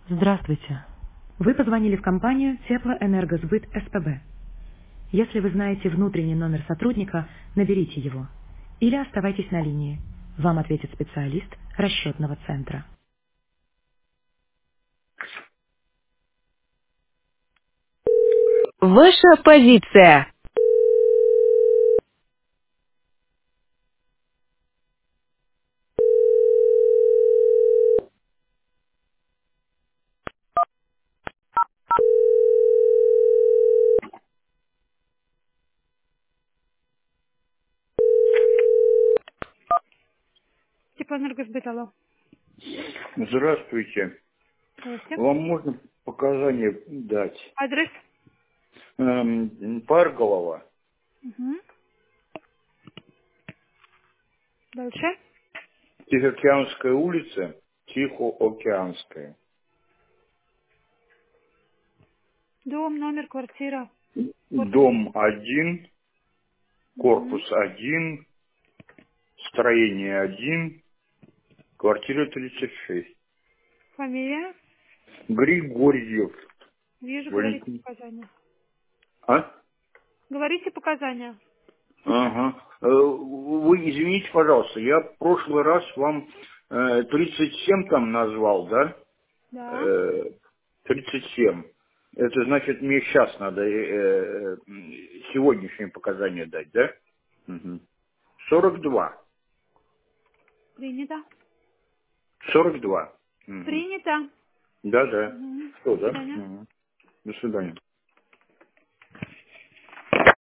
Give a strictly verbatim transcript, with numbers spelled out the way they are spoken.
Здравствуйте. Вы позвонили в компанию Теплоэнергосбыт СПБ. Если вы знаете внутренний номер сотрудника, наберите его. Или оставайтесь на линии. Вам ответит специалист расчетного центра. Ваша позиция. Теплоэнергосбыт, алло. Здравствуйте. Здравствуйте. Вам можно показания дать? Адрес? Эм, Парголова, Угу. Дальше. Тихоокеанская улица, Тихоокеанская. Дом, номер, квартира, корпус. Дом один, Угу. корпус один, строение один, квартира тридцать шесть. Фамилия? Григорьев. Вижу, говорите Валентин. показания. А? Говорите показания. Ага. Э, Вы извините, пожалуйста, я в прошлый раз вам э, тридцать семь там назвал, да? Да. Э, тридцать семь. Это значит, мне сейчас надо э, э, сегодняшние показания дать, да? Мгм. сорок два. Принято. сорок два. Мгм. Принято. Да, да. Угу. Что, До да? свидания. Мгм. До свидания.